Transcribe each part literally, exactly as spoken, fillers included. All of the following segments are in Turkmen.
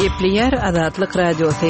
Gepleyer Azatlyk Radiosu.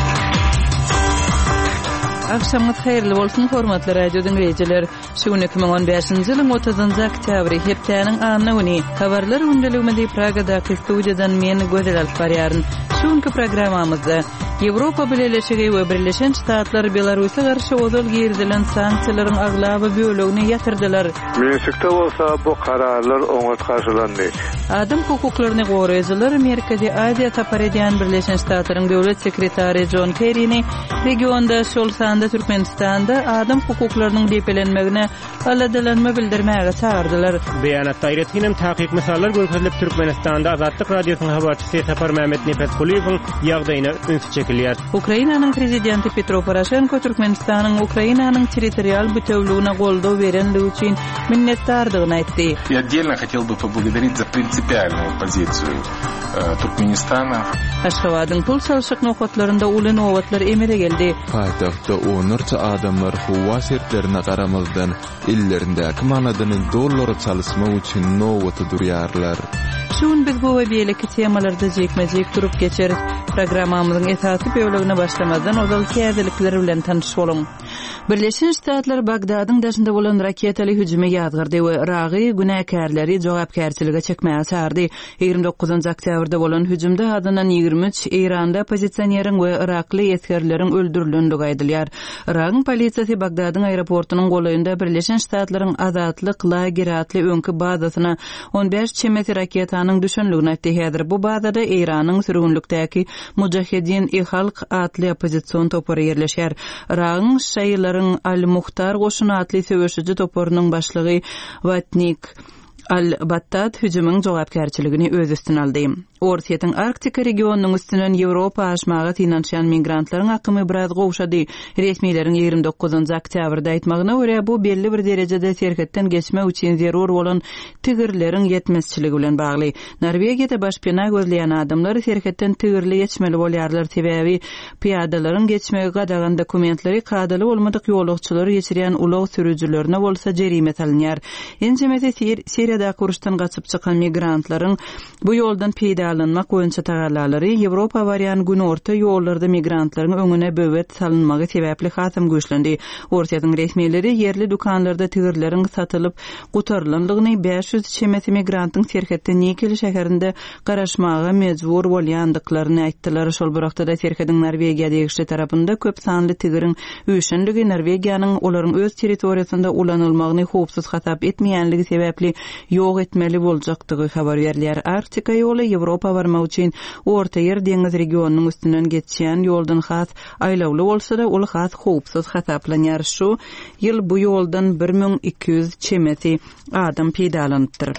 Akşamınız hayırlı bolsun hormatly radio dinleyijiler. Şu iki bin on beşinji ýylyň otuzynjy oktýabry hepdeniň anyny uny habarlar öňdeliginde Pragadaky studiýadan meni gözel alyp barýaryn. Şuňky programmamyzda Ýewropa Birleşigi we Birleşen Ştatlar Belarusy garşy ozal girdilen sanksiýalaryň aglaby bölegine ýatyrdylar. Minskde bolsa bu kararlar oňat karşylandy. Adam hukuklaryny goraýjylar Merkezi Aziýa tapar edýän Birleşen Ştatlaryň döwlet sekretary John Kerry'ni regionda şol sanda Türkmenistanda adam hukuklarynyň depelenmegine aladalanma bildirmäge çağırdylar. Beýanatda aýratynam takyk misallar görkezilip Türkmenistanda Azatlyk Radiosynyň habarçysy Sapar Mehmet Nefes Kuliýewiň ýagdaýyna üns çekilýär. Ukrainanyň prezidenti Petro Poroshenko Türkmenistanyň Ukrainanyň territorial bütünlüğine goldaw berenligi üçin minnetdardygyny aýtdy. Я отдельно хотел бы поблагодарить за принципиальную позицию Türkmenistana. Aşgabatyň pul çalşyk nokatlarynda uly nowatlar emele geldi. Paýtagtda onurça adamlar howa sertlerine garamazdan illerindäki manadany dollary çalysmak üçin nowaty durýarlar. Şuň biz bu we beýleki temalarda jekmejek durup geçerik. Programmamyzyň esasy bölegine başlamazdan ozal käzilikleri bilen tanış bolun. Birleşen Ştatlar Bagdadyň daşynda bolan raketali hüjüme ýazgyrdy we Iragy günäkärleri jogapkärçilige çekmäge çağırdy. ýygrimi dokuzynjy oktýabrda bolan hüjümde adynan ýygrimi üç Iranda pozisiýoneriň we Irakly ýetgerleriň öldürilendigi aýdylýar. Iragyň polisiýasy Bagdadyň aeroportunyň golaýynda Birleşen Ştatlaryň azatlyk lageri atly öňkü bazasyna on beş çemeti raketanyň düşenligini aýtdy. Häzir bu bazada Iranyň sürgünlükdäki Mujahedin-i Halk atly opozisiýon topary ýerleşýär. Iragyň şaýylaryň Al-Muhtar goşuny atly söwüşüji toparynyň başlygy Vatnik Al-Battat hüjümüň jogapkärçiligini öz üstüne aldy. Orsiýetiň Arktika regionunyň üstünden Ýewropa aşmagy finansiýal migrantlaryň akymy biraz gowşady. Resmiýetlerin ýygrimi dokuzynjy oktýabrda aýtmagyna görä bu belli bir derejede serhetden geçmek üçin zerur bolan tigirleriň ýetmezçiligi bilen bagly. Norwegiýada başpena gözleýän adamlar serhetden tigirli geçmeli bolýarlar sebäbi piýadalaryň geçmegi gadagan dokumentleri kadaly bolmadyk ýolagçylary geçirýän ulaw sürüjilerine bolsa jerimet alınýar. Enjemesi Siriýada kuruşdan gaçyp çykan migrantlaryň bu ýoldan peýda alınmak boýunça tagallalary Ýewropa barýan gün orta ýollarda migrantlaryň öňüne böwet salynmagy sebäpli hasam güýçlendi. Orsiýatyň resmiýetleri ýerli dukanlarda tigirleriň satylyp gutarlandygyny beş yüz çemeti migrantyň serhetden Nikeli şäherinde garaşmaga mejbur bolýandyklaryny aýtdylar. Şol burakda da serhediň Norwegiýa degişli tarapynda köp sanly tigiriň üýşenligi Norwegiýanyň olaryň öz territoriýasynda ulanylmagyny howpsuz hatap etmeýänligi sebäpli ýok etmeli boljakdygy habar berilýär. Arktika ýoly Ýewropa barmak üçin Orta Ýer deňiz regionunyň üstünden geçýän ýoldan has aýlawly bolsa da ol has howpsuz hataplanýar. Şu ýyl bu ýoldan bir ming iki yüz çemeti adam peýdalanypdyr.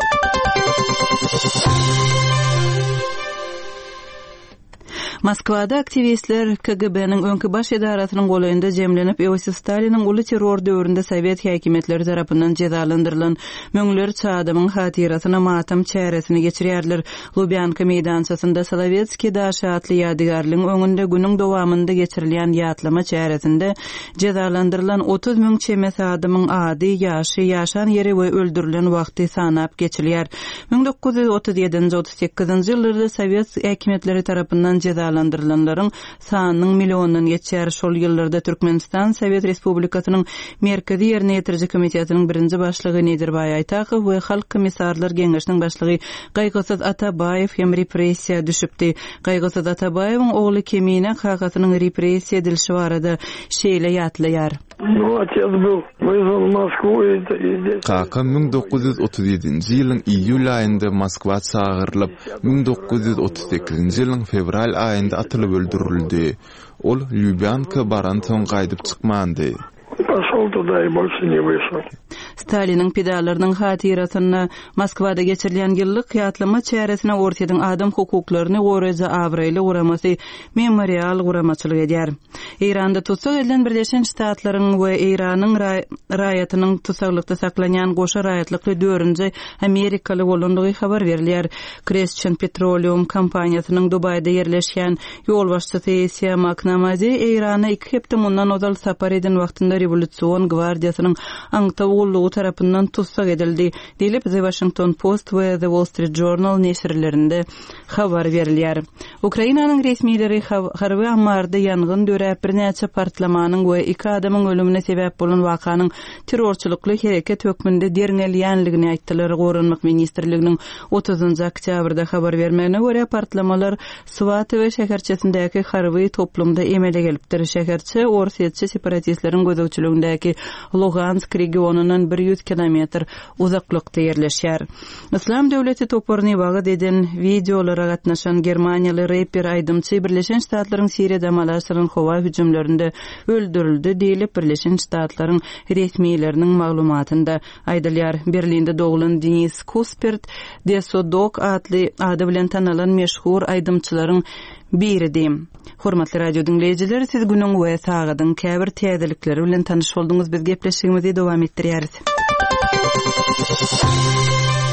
Moskwada aktivistler K G B'niň öňkü baş edarasynyň golaýynda jemlenip Iosif Staliniň uly terror döwründe Sowet häkimetleri tarapyndan cezalandyrylan möňlerçe adamyň hatirasyna matam çäresini geçirýärler. Lubyanka meýdançasynda Sovetski daşy atly ýadygarlygyň öňünde günüň dowamynda geçirilýän ýatlama çäresinde cezalandyrylan otuz müň çemes adamyň ady, ýaşy, ýaşan ýeri we öldürilen wagty sanap geçilýär. ming dokuz yüz otuz ýedinji otuz sekizinji ýyllarda Sowet häkimetleri tarapyndan cezalandyrılanlaryň sanynyň milyondan geçýär. Şol ýyllarda Türkmenistan Sowet Respublikasynyň Merkezi ýerine ýetiriji komitetining birinji başlygy Nedirbay Aytakow we Halk komissarlar geňeşiniň başlygy Gaýgysyz Atabaýew hem repressiýa düşüpdi. Gaýgysyz Atabaýewiň ogly Kemine hakatynyň repressiýa edilişi barada şeýle ýatlaýar. Kaka ming dokuz yüz otuz ýedinji ýylyň iýul aýynda Moskwa çağırlyp ming dokuz yüz otuz sekizinji ýylyň fevral aýynda atylyp öldürildi. Ol Lubyanka baran soň gaýdyp çykmandy. Пошел туда и больше не вышел. Staliniň pedalarynyň hatirasyna Moskwada geçirilen ýyllyk ýatlama çäresine ortadan adam hukuklaryny goraýjy awraýly guramasy memorial guramaçylyk edýär. Iranda tutsak edilen Birleşen Ştatlaryň we Iranyň raýatynyň tusaklykda saklanýan goşa raýatlykly döwründe Amerikaly bolandygy habar berilýär. Christian Petroleum kompaniýasynyň Dubayda ýerleşýän ýol başçysy Siya McNamara Irana iki hepde mundan ozal sapar eden wagtynda revolýusiýon Pentagon Gwardiýasynyň aňta ullugy tarapyndan tutsak edildi. Diýilip The Washington Post we The Wall Street Journal neşirlerinde habar berilýär. Ukrainanyň resmiýetleri harby ammarda ýangyn döräp bir näçe partlamanyň we iki adamyň ölümine sebäp bolan wakanyň terrorçylykly hereket hökmünde derňelýänligini aýtdylar. Gorunmak ministrliginiň otuzunçy oktýabrda habar bermegine görä partlamalar Swaty we şäherçesindäki harby toplumda emele gelipdir. Şäherçe Orsetçe separatistleriň gözegçiligindäki Lugansk regionundan bir yüz kilometr uzaklykda ýerleşýär. İslam döwleti toporny wagt eden videolara gatnaşan Germaniýaly rapper aýdymçy Birleşen Ştatlaryň Siriýada malasynyň howa hüjümlerinde öldürildi diýilip Birleşen Ştatlaryň resmiýetleriniň maglumatynda aýdylýar. Berlinde doglan Denis Kuspert Desodok adly ady bilen tanalan meşhur aýdymçylaryň biridir. Hormatly radio dinleýijiler, siz günüň we sagadyň käbir täzelikleri bilen tanyş boldunuz. Biz gepleşigimizi dowam etdirýäris.